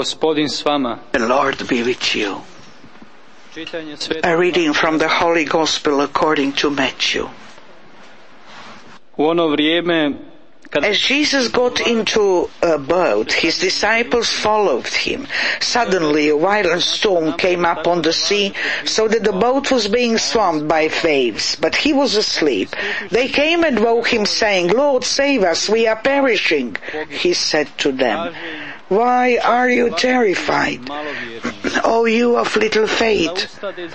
Gospodin s vama. The Lord be with you. A reading from the Holy Gospel according to Matthew. U ono vrijeme As Jesus got into a boat, his disciples followed him. Suddenly a violent storm came up on the sea, so that the boat was being swamped by waves, but he was asleep. They came and woke him, saying, "Lord, save us, we are perishing." He said to them, "Why are you terrified, O you of little faith?"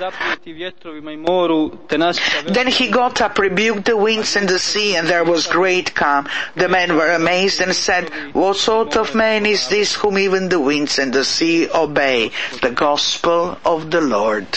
Then he got up, rebuked the winds and the sea, and there was great calm. The men were amazed and said, "What sort of man is this whom even the winds and the sea obey?" The Gospel of the Lord.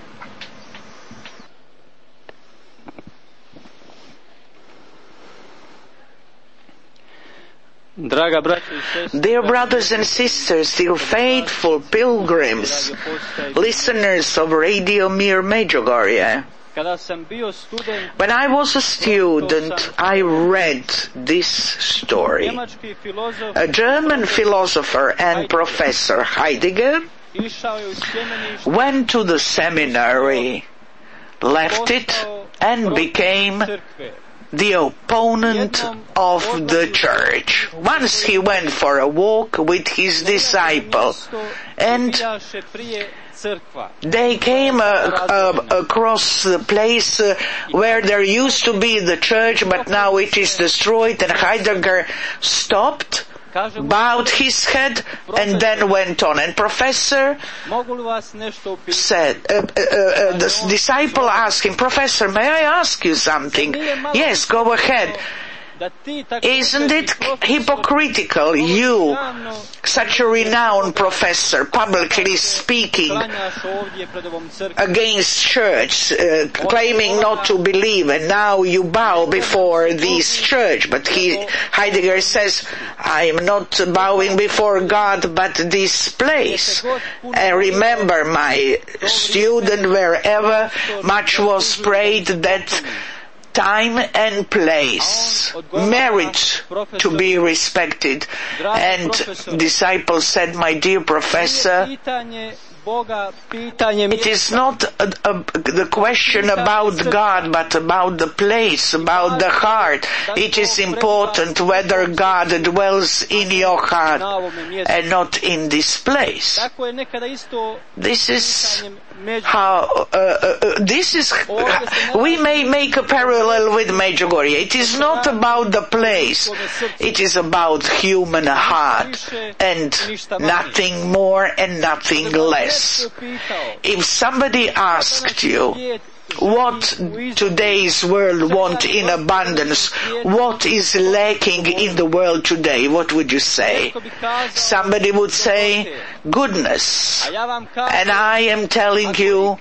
Dear brothers and sisters, dear faithful pilgrims, listeners of Radio Mir Medjugorje, when I was a student, I read this story. A German philosopher and professor, Heidegger, went to the seminary, left it, and became the opponent of the church. Once he went for a walk with his disciple, and they came across the place where there used to be the church, but now it is destroyed, and Heidegger stopped, bowed his head, and then went on. And Professor said, the disciple asked him, "Professor, may I ask you something?" "Yes, go ahead." "Isn't it hypocritical, you, such a renowned professor, publicly speaking against church, claiming not to believe, and now you bow before this church?" But Heidegger says, "I am not bowing before God, but this place. And remember, my student, wherever much was prayed, that time and place, marriage to be respected." And disciples said, "My dear professor, it is not the question about God, but about the place, about the heart. It is important whether God dwells in your heart and not in this place." This is how, we may make a parallel with Medjugorje. It is not about the place, it is about human heart, and nothing more and nothing less. If somebody asked you, what today's world want in abundance, what is lacking in the world today, what would you say? Somebody would say, goodness. And I am telling you,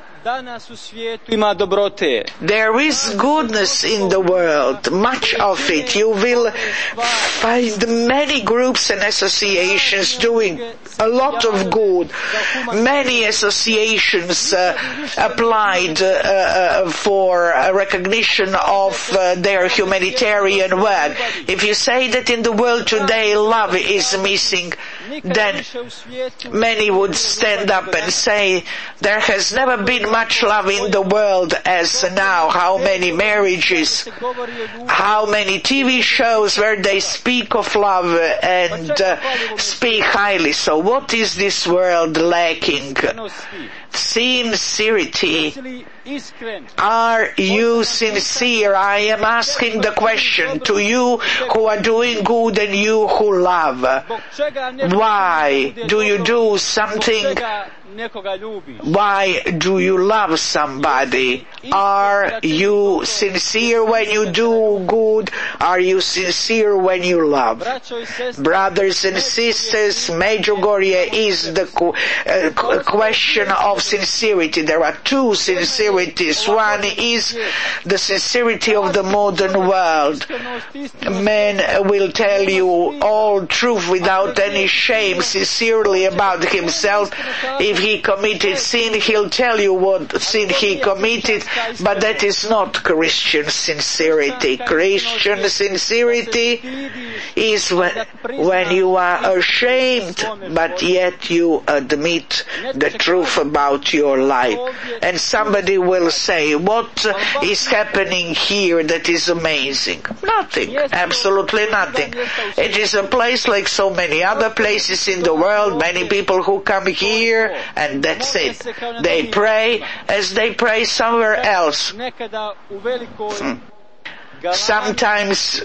there is goodness in the world, much of it. You will find many groups and associations doing a lot of good. Many associations applied for a recognition of their humanitarian work. If you say that in the world today love is missing, then many would stand up and say, there has never been much love in the world as now. How many marriages, how many TV shows where they speak of love and speak highly. So what is this world lacking? Sincerity. Are you sincere? I am asking the question to you who are doing good and you who love. Why do you do something? Why do you love somebody? Are you sincere when you do good? Are you sincere when you love? Brothers and sisters, Medjugorje is the question of sincerity. There are two sincerities. One is the sincerity of the modern world. Man will tell you all truth without any shame, sincerely about himself. If he committed sin, he'll tell you what sin he committed, but that is not Christian sincerity. Christian sincerity is when you are ashamed, but yet you admit the truth about your life. And somebody will say, what is happening here that is amazing? Nothing. Absolutely nothing. It is a place like so many other places in the world. Many people who come here, and that's it. They pray as they pray somewhere else. Sometimes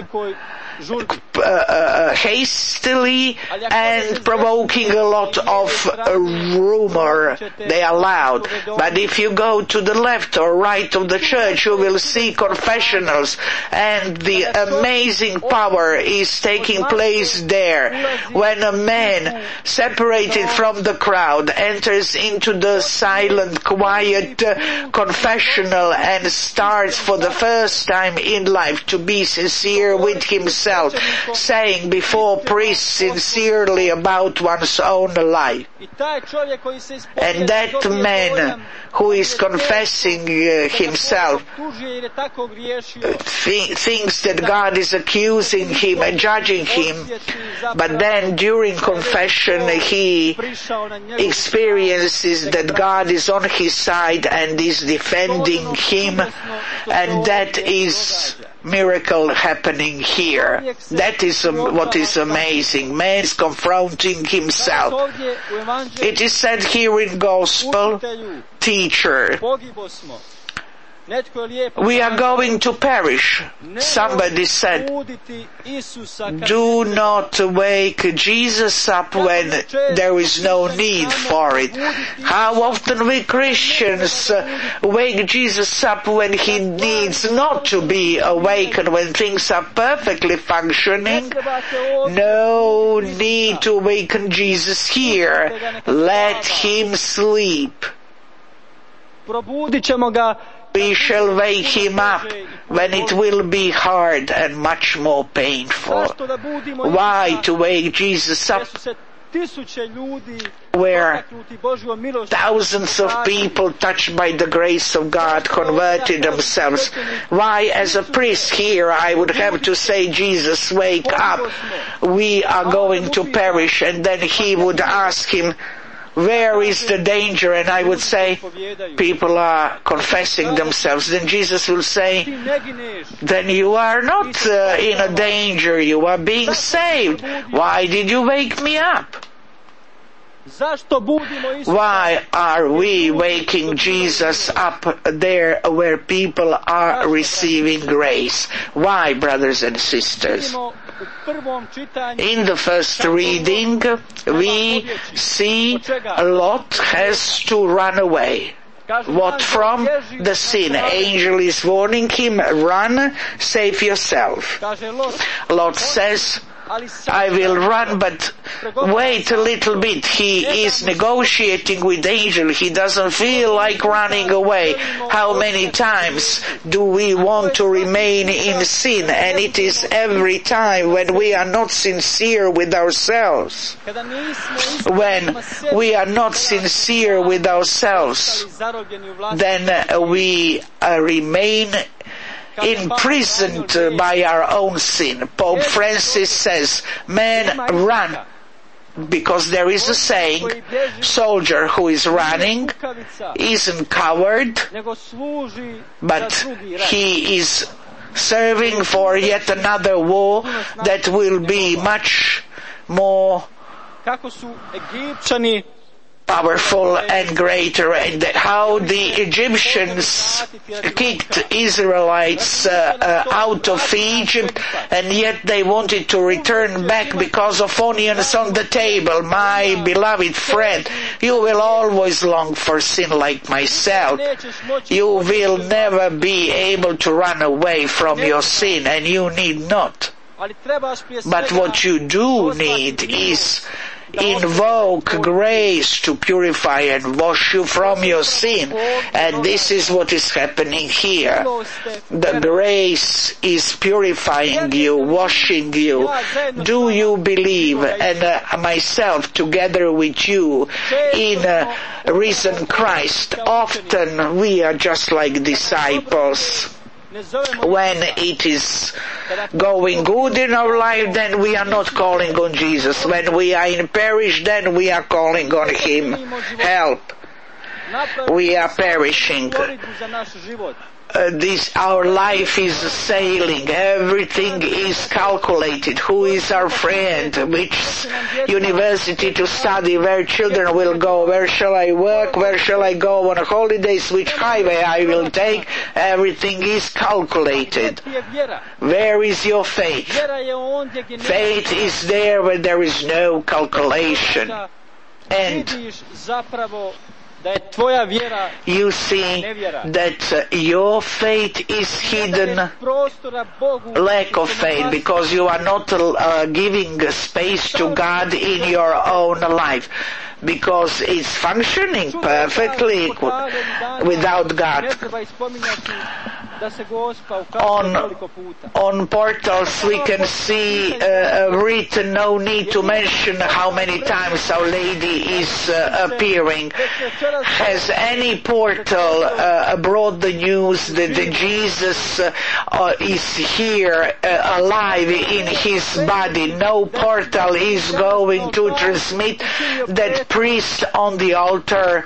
hastily and provoking a lot of rumor. They are loud. But if you go to the left or right of the church, you will see confessionals, and the amazing power is taking place there. When a man separated from the crowd enters into the silent, quiet confessional and starts for the first time in life to be sincere with himself, saying before priests sincerely about one's own life. And that man who is confessing himself thinks that God is accusing him and judging him, but then during confession he experiences that God is on his side and is defending him, and that is miracle happening here. That is what is amazing. Man is confronting himself. It is said here in Gospel, teacher, we are going to perish. Somebody said, do not wake Jesus up when there is no need for it. How often we Christians wake Jesus up when he needs not to be awakened, when things are perfectly functioning? No need to awaken Jesus here. Let him sleep. We shall wake him up when it will be hard and much more painful. Why to wake Jesus up where thousands of people touched by the grace of God converted themselves? Why as a priest here I would have to say, Jesus, wake up, we are going to perish, and then he would ask him, where is the danger? And I would say, people are confessing themselves. Then Jesus will say, then you are not in a danger, you are being saved. Why did you wake me up? Why are we waking Jesus up there where people are receiving grace? Why, brothers and sisters? In the first reading, we see Lot has to run away. What from? The sin. Angel is warning him, run, save yourself. Lot says, I will run, but wait a little bit. He is negotiating with the angel. He doesn't feel like running away. How many times do we want to remain in sin? And it is every time when we are not sincere with ourselves. When we are not sincere with ourselves, then we remain imprisoned by our own sin. Pope Francis says, man, run. Because there is a saying, soldier who is running isn't coward, but he is serving for yet another war that will be much more powerful and greater. And how the Egyptians kicked Israelites out of Egypt, and yet they wanted to return back because of onions on the table. My beloved friend, you will always long for sin like myself. You will never be able to run away from your sin, and you need not. But what you do need is invoke grace to purify and wash you from your sin. And this is what is happening here. The grace is purifying you, washing you. Do you believe, and myself together with you, in risen Christ? Often we are just like disciples. When it is going good in our life, then we are not calling on Jesus. When we are in perish, then we are calling on Him. Help. We are perishing. Our life is sailing. Everything is calculated. Who is our friend? Which university to study? Where children will go? Where shall I work? Where shall I go on holidays? Which highway I will take? Everything is calculated. Where is your faith? Faith is there where there is no calculation. And you see that your faith is hidden, lack of faith, because you are not giving space to God in your own life, because it's functioning perfectly without God. On portals we can see written, no need to mention how many times Our Lady is appearing. Has any portal brought the news that Jesus is here alive in His body? No portal is going to transmit that priest on the altar,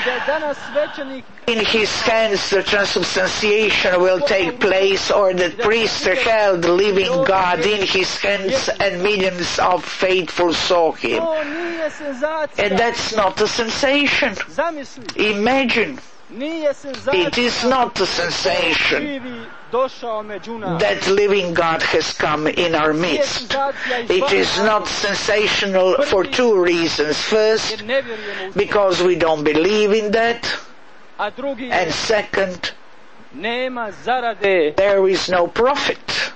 in his hands the transubstantiation will take place, or that priest held the living God in his hands, and millions of faithful saw Him. And that's not a sensation. Imagine. It is not a sensation that living God has come in our midst. It is not sensational for two reasons. First, because we don't believe in that. And second, there is no profit.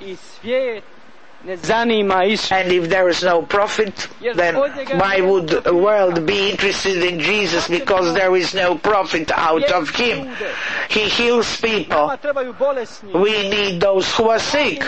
And if there is no profit, then why would the world be interested in Jesus? Because there is no profit out of Him. He heals people. We need those who are sick,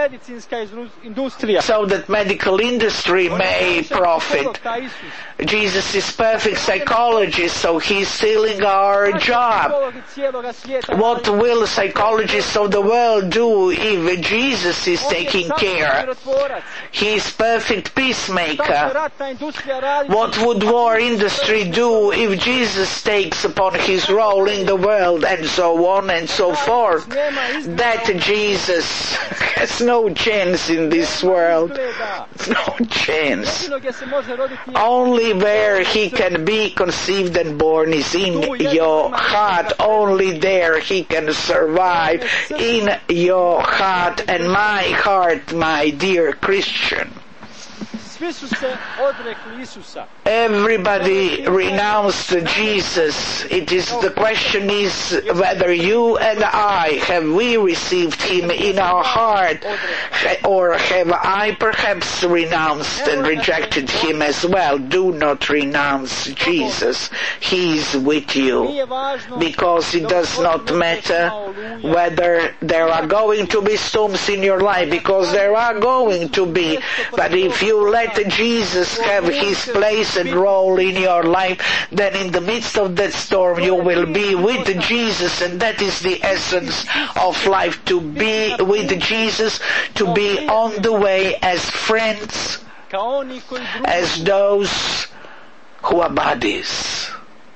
so that medical industry may profit. Jesus is perfect psychologist, so He's stealing our job. What will psychologists of the world do if Jesus is taking care? He is perfect peacemaker. What would war industry do if Jesus takes upon His role in the world, and so on and so forth? That Jesus has no chance in this world. No chance. Only where He can be conceived and born is in your heart. Only there He can survive, in your heart and my heart, my dear Christian. Everybody renounced Jesus. The question is whether you and I, have we received Him in our heart, or have I perhaps renounced and rejected Him as well? Do not renounce Jesus. He is with you, because it does not matter whether there are going to be storms in your life, because there are going to be, but if you let Jesus have His place and role in your life, then in the midst of that storm you will be with Jesus, and that is the essence of life, to be with Jesus, to be on the way as friends, as those who are buddies.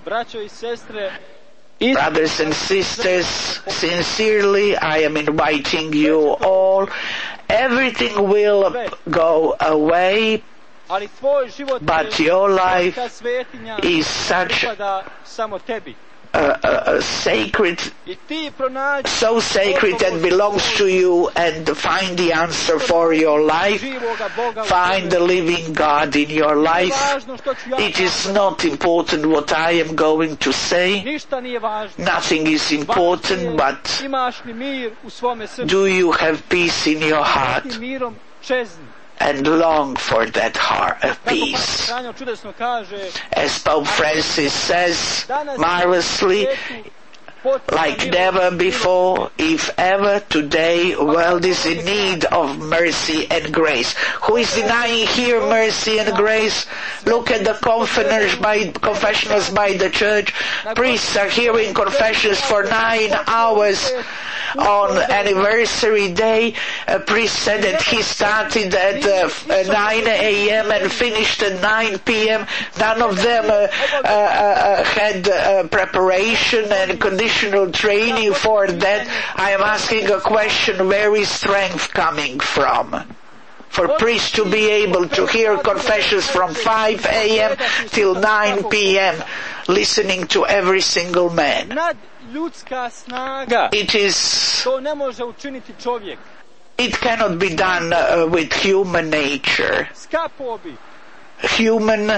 Brothers and sisters, sincerely I am inviting you all. Everything will go away, but your life is such sacred, so sacred that belongs to you, and find the answer for your life. Find the living God in your life. It is not important what I am going to say. Nothing is important, but do you have peace in your heart? And long for that heart of peace. As Pope Francis says marvelously, like never before. If ever today, world is in need of mercy and grace. Who is denying here mercy and grace? Look at the confessionals by the church. Priests are hearing confessions for 9 hours. On anniversary day, a priest said that he started at 9 a.m. and finished at 9 p.m. None of them had preparation and conditional training for that. I am asking a question, where is strength coming from? For priests to be able to hear confessions from 5 a.m. till 9 p.m., listening to every single man. It cannot be done with human nature. Humanly,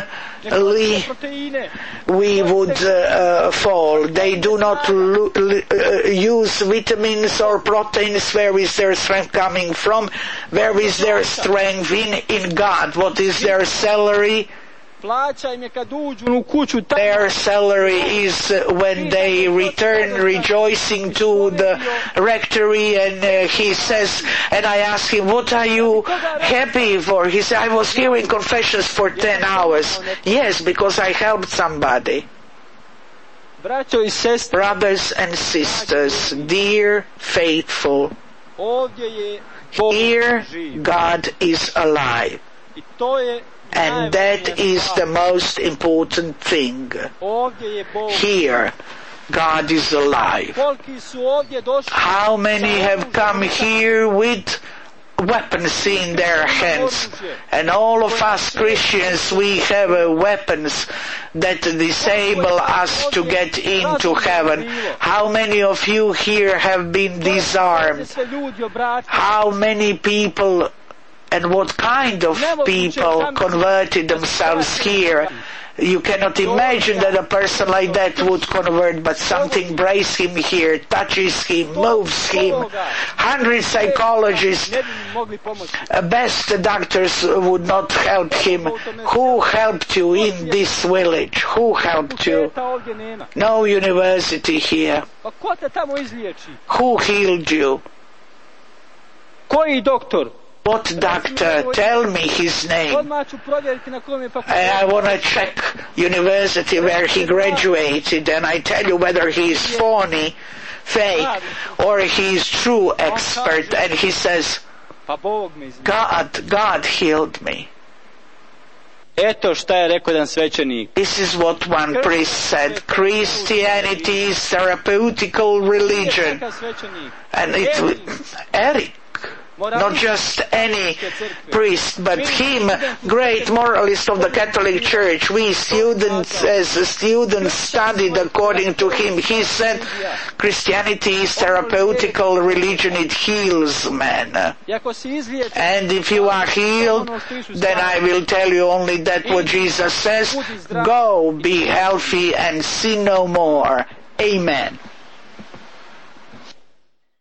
we would fall. They do not use vitamins or proteins. Where is their strength coming from? Where is their strength? In God. What is their salary? Their salary is when they return rejoicing to the rectory, and he says, and I ask him, what are you happy for? He said, I was hearing confessions for 10 hours. Yes, because I helped somebody. Brothers and sisters, dear faithful, here God is alive. And that is the most important thing. Here, God is alive. How many have come here with weapons in their hands? And all of us Christians, we have weapons that disable us to get into heaven. How many of you here have been disarmed? How many people and what kind of people converted themselves here? You cannot imagine that a person like that would convert, but something breaks him here, touches him, moves him. 100 psychologists, best doctors would not help him. Who helped you in this village? Who helped you? No university here. Who healed you? What doctor? Tell me his name. I want to check university where he graduated, and I tell you whether he is phony, fake, or he is true expert. And he says, God healed me. This is what one priest said. Christianity is therapeutical religion. And Eric, not just any priest, but him, great moralist of the Catholic Church. We students, as students, studied according to him. He said, Christianity is therapeutical religion, it heals man. And if you are healed, then I will tell you only that what Jesus says, go, be healthy, and sin no more. Amen.